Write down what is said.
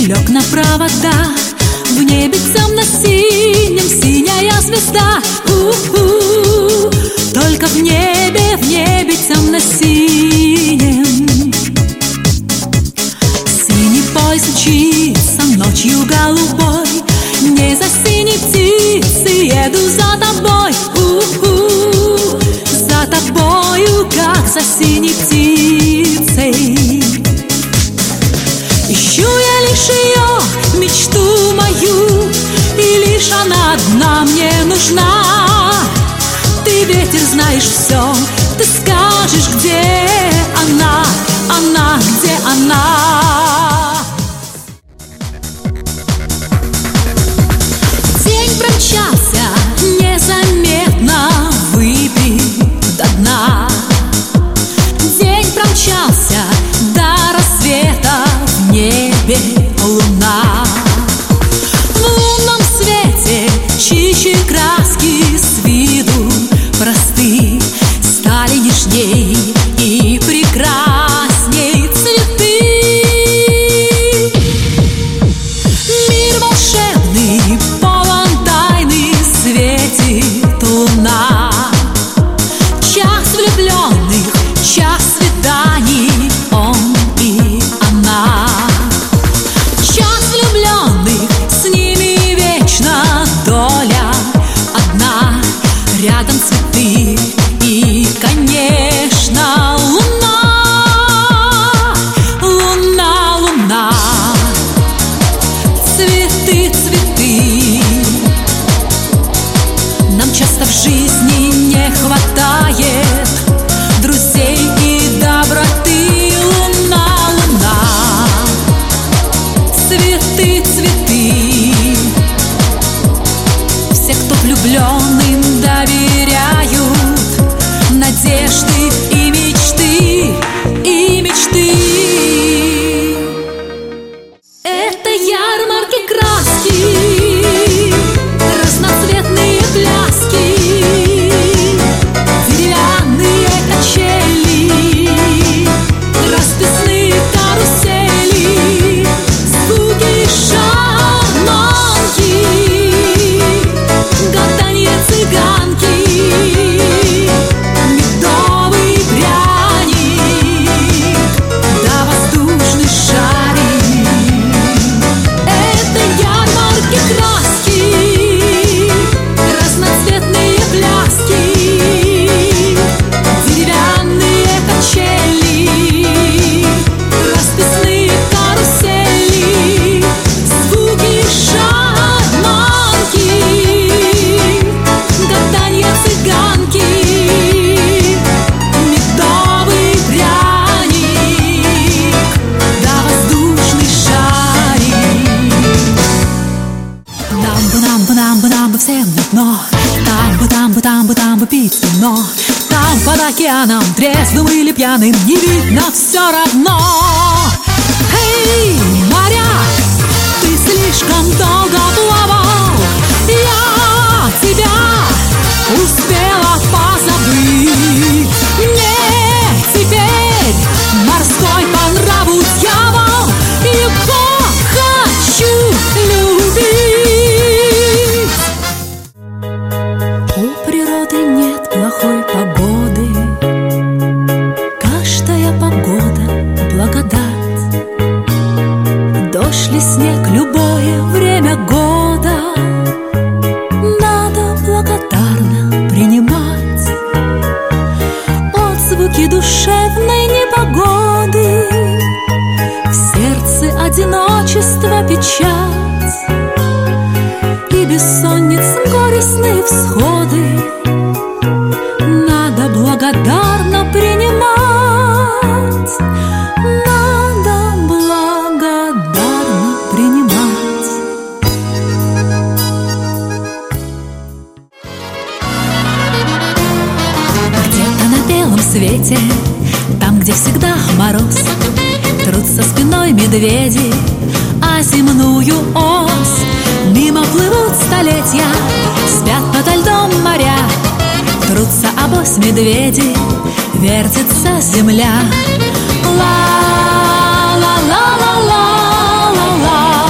лег на провода. В небе темно-синем синяя звезда. Только в небе темно-синем. Синий поезд мчится ночью голубой. Не за синей птицей еду за тобой. За тобою, как за синей птицей. Ищу я лишь ее, мечту мою, и лишь она одна мне нужна. Ты, ветер, знаешь все, ты скажешь, где она, где она. День промчался незаметно, выпит до дна. День промчался до рассвета, в небе луна. В лунном свете чище краски с виду просты стали нежней и прекрасней цветы. Мир волшебный, полон тайны, светит луна. Час влюбленных, час свиданий, он и она. Час влюбленных, с ними вечно доля одна. Рядом цветы и, конечно, луна. Луна, луна, цветы, цветы. Нам часто в жизни не хватает друзей и доброты. Луна, луна, цветы, цветы. Все, кто влюбленным доверяют надежды и мечты, и мечты. Это ярмарки краски, разноцветные пляски, деревянные качели, расписные карусели, звуки шарманки, гаданье цыганки, медовый пряник, да воздушный шарик. Это ярмарки краски, разноцветные пляски, деревянные качели, расписные карусели, звуки шарманки, гаданье цыганки, медовый пряник, да воздушный шарик. Нам бы всем на дно. Там бы пить вино. Там под океаном, трезвым или пьяным, не видно все равно. Эй, моряк, ты слишком долго плавал. Я тебя успела позабыть. Мне теперь морской по нраву дьявол. Его хочу любить. У природы нет плохой погоды. Каждая погода — благодать. Дождь ли снег, любое время года надо благодарно принимать. Отзвуки душевной непогоды, в сердце одиночество, печать и бессонниц горестные всходы надо благодарно принимать. Надо благодарно принимать. Где-то на белом свете, там, где всегда мороз, трутся спиной медведи о земную ось. Мимо плывут столетия, спят подо льдом моря, трутся обось медведи, вертится земля. Ла-ла-ла-ла-ла-ла-ла.